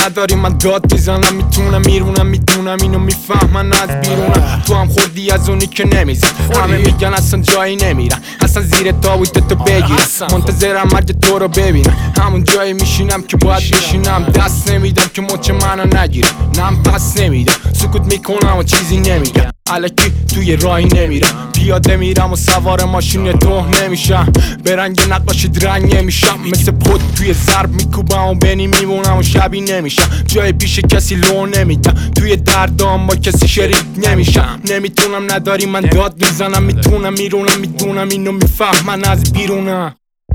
نداری من داد میزنم، میتونم میرونم، میدونم اینو میفهمن از بیرونم. تو هم خوردی از اونی که نمیزن، همه میگن اصلا جایی نمیرن، اصلا زیر تابوت تو بگیرم، منتظرم مرگ تو رو ببینم. همون جایی میشینم که باید بشینم، دست نمیدم که مچ منو نگیره، نم پس نمیدم، سکوت میکنم و چیزی نمیگم، الکی توی راهی نمیرم، پیاده میرم و سوار ماشین تو نمیشم، به رنگ نقاشید رنگ نمیشم، مثل پد توی ضرب میکوبم و بینی میمونم و شبی نمیشم، جای پیش کسی لو نمیدم، توی دردام با کسی شریک نمیشم. نمیتونم نداری من داد میزنم، میتونم میرونم، میدونم اینو میفهمن از بیرونم.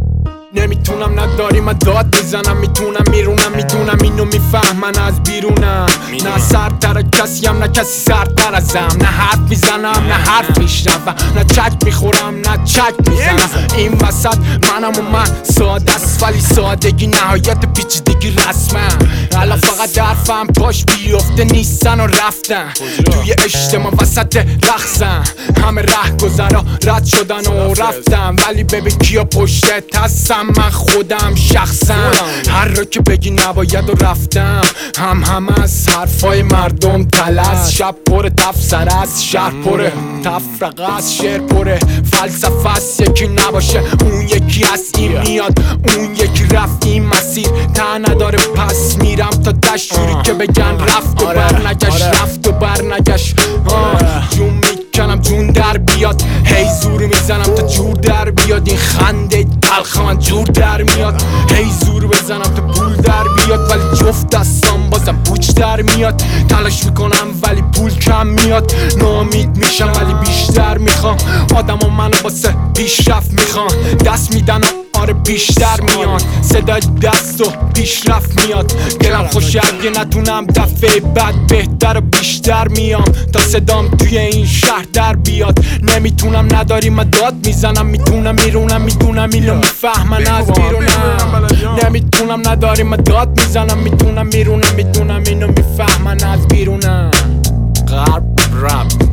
نمیتونم نداری من داد میزنم، میتونم میرونم، میدونم اینو میفهمن از بیرونم. نه سرتر کسیم، نه کسی سرتر ازم، نه حرف میزنم، نه حرف میشنوم، نه چک میخورم، نه چک میزنم. این وسط منم و من ساده است، ولی سادگی نهایت پیچیدگی رسمه. الان فقط حرفم پاش بیفته نیستن و رفتن، توی اجتماع وسط رقصن، همه ره گذرا رد شدن و رفتن، ولی ببین کیا پشتت هستم، من خودم شخصم. هر را که بگی نباید و رفتم، هم از حرفای مردم تلس، شب پر تفسر است، شهر پر تفرقه است، شعر پر فلسفه است. یکی نباشه اون یکی هست، این میاد اون یکی رفت، این مسیر ته نداره پس میرم تا دشوری که بگن رفت و برنگشت، رفت و برنگشت. جون میکنم جون در بیاد، هی زور میزنم تا جور در بیاد، این خنده تلخ من جور در میاد، هی زور بزنم تا پول در بیاد، ولی جفت دستام بازم پوچ در میاد. تلاش میکنم ولی پول کم میاد، ناامید میشم ولی بیشتر میخوام، آدم و منو واسه پیشرفت میخوام، دست میدن آره بیشتر میاد، صدای دست و پیشرفت میاد. دلم خوشه اگه نتونم دفعه بعد بهتر و بیشتر میام، تا صدام توی این شهر در بیاد. نمیتونم نداری من داد میزنم، میتونم میرونم، میدونم اینو میفهمن از بیرونم. نمیتونم نداری من داد میزنم، میتونم میرونم، میدونم اینو میفهمن از بیرونم. غرب رپ